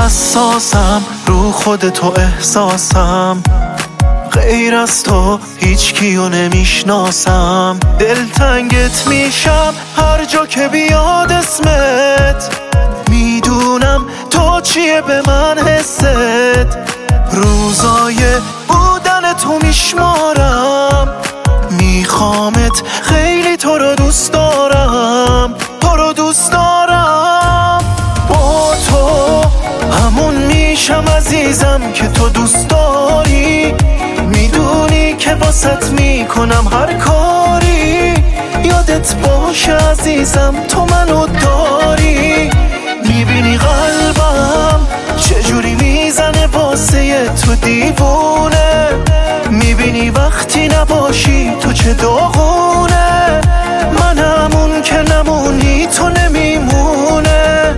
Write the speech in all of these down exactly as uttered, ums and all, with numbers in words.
حساسم رو خود تو احساسم، غیر از تو هیچ کیو نمیشناسم. دلتنگت میشم هر جا که بیاد اسمت، میدونم تو چیه به من حست. روزای بودن تو میشمارم، میخوامت خیلی تو رو دوست دارم، تو رو دوست دارم. با تو همون میشم عزیزم که تو دوست داری، میدونی که واسط میکنم هر کاری. یادت باشه عزیزم تو منو داری، میبینی قلبم چجوری میزنه واسه تو دیوونه، میبینی وقتی نباشی تو چه داغونه. من همون که نمونی تو نمیمونه.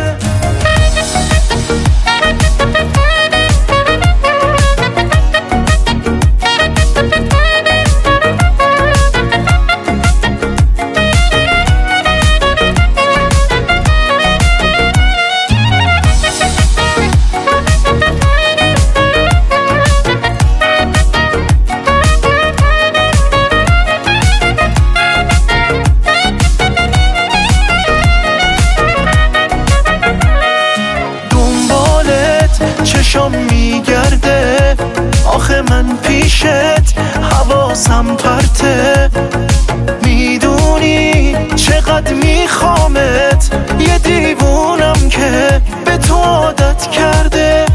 چشم میگرده آخه من پیشت حواسم پرته، میدونی چقدر میخوامت. یه دیوونم که به تو عادت کرده،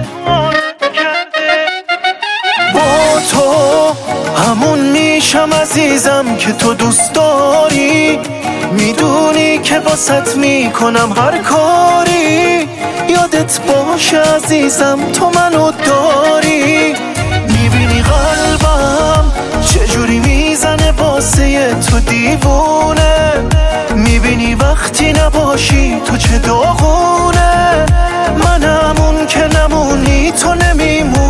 با تو همون میشم عزیزم که تو دوست داری، میدونی که واسط میکنم هر کاری. یادت باشه عزیزم تو منو داری، میبینی قلبم چجوری میزنه واسه تو دیوونه، میبینی وقتی نباشی تو چه داغونه. من همون که نمونی تو نمیمونی.